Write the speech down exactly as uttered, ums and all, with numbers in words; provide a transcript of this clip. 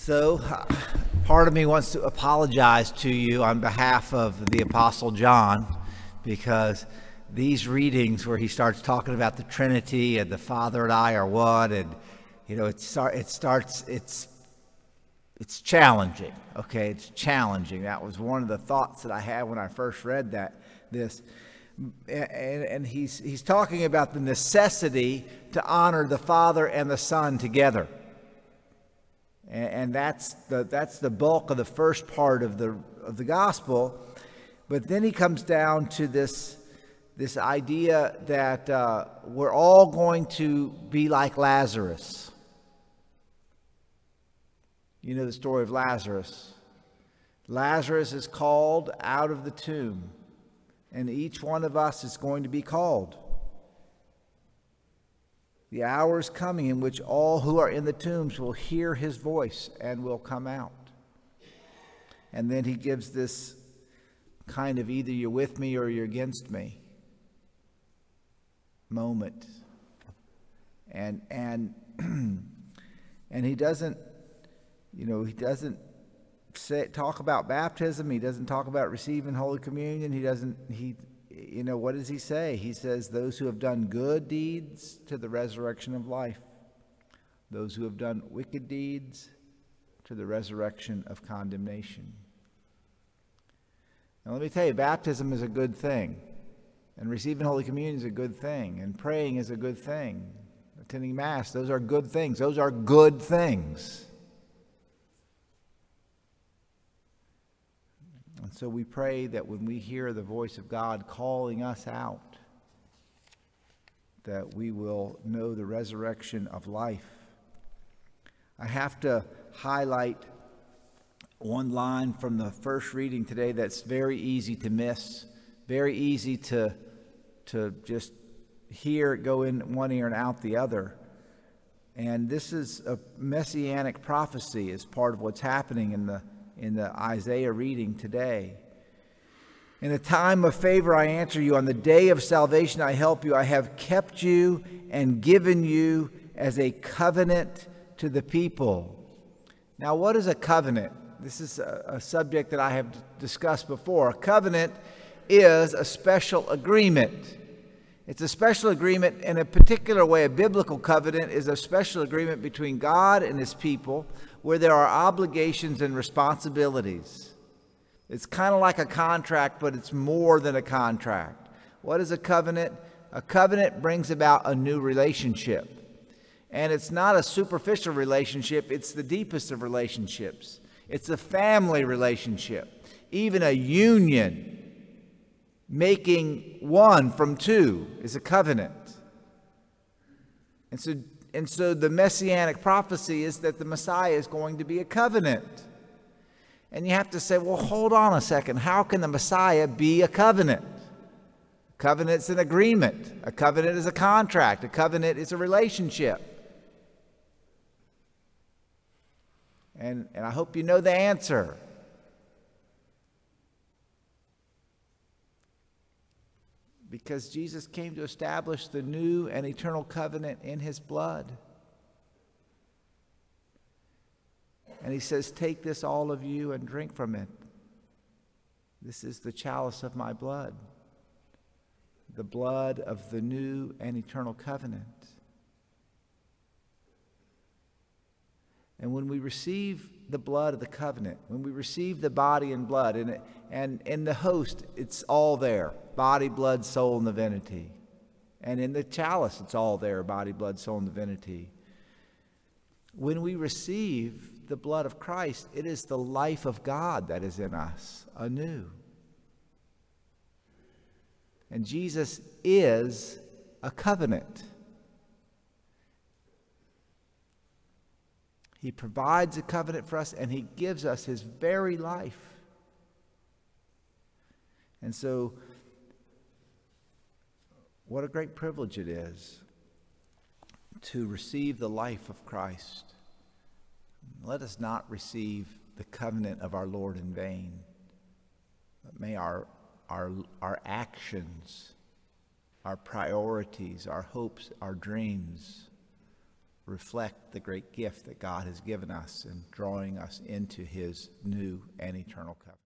So, part of me wants to apologize to you on behalf of the Apostle John, because these readings where he starts talking about the Trinity and the Father and I are one, and you know, it start it starts it's it's challenging. Okay, it's challenging. That was one of the thoughts that I had when I first read that this, and, and he's he's talking about the necessity to honor the Father and the Son together. And that's the that's the bulk of the first part of the of the gospel, but then he comes down to this this idea that uh, we're all going to be like Lazarus. You know the story of Lazarus. Lazarus is called out of the tomb, and each one of us is going to be called. The hour is coming in which all who are in the tombs will hear his voice and will come out. And then he gives this kind of either you're with me or you're against me moment. And and and he doesn't, you know, he doesn't say talk about baptism. He doesn't talk about receiving Holy Communion. He doesn't he You know, what does he say? He says, those who have done good deeds to the resurrection of life. Those who have done wicked deeds to the resurrection of condemnation. Now, let me tell you, baptism is a good thing. And receiving Holy Communion is a good thing. And praying is a good thing. Attending Mass, those are good things. Those are good things. And so we pray that when we hear the voice of God calling us out, that we will know the resurrection of life. I have to highlight one line from the first reading today that's very easy to miss, very easy to, to just hear it go in one ear and out the other. And this is a messianic prophecy as part of what's happening in the in the Isaiah reading today. In a time of favor I answer you. On the day of salvation I help you. I have kept you and given you as a covenant to the people. Now, what is a covenant? This is a, a subject that I have discussed before. A covenant is a special agreement. It's a special agreement in a particular way. A biblical covenant is a special agreement between God and his people where there are obligations and responsibilities. It's kind of like a contract, but it's more than a contract. What is a covenant? A covenant brings about a new relationship. And it's not a superficial relationship, it's the deepest of relationships. It's a family relationship, even a union. Making one from two is a covenant. And so, and so the messianic prophecy is that the Messiah is going to be a covenant. And you have to say, well, hold on a second. How can the Messiah be a covenant? A covenant's an agreement. A covenant is a contract. A covenant is a relationship. And, and I hope you know the answer. Because Jesus came to establish the new and eternal covenant in his blood. And he says, take this, all of you, and drink from it. This is the chalice of my blood, the blood of the new and eternal covenant. And when we receive the blood of the covenant, when we receive the body and blood, and, and in the host, it's all there. Body, blood, soul, and divinity. And in the chalice, it's all there. Body, blood, soul, and divinity. When we receive the blood of Christ, it is the life of God that is in us anew. And Jesus is a covenant. He provides a covenant for us, and he gives us his very life. And so, what a great privilege it is to receive the life of Christ. Let us not receive the covenant of our Lord in vain. But may our, our, our actions, our priorities, our hopes, our dreams reflect the great gift that God has given us in drawing us into his new and eternal covenant.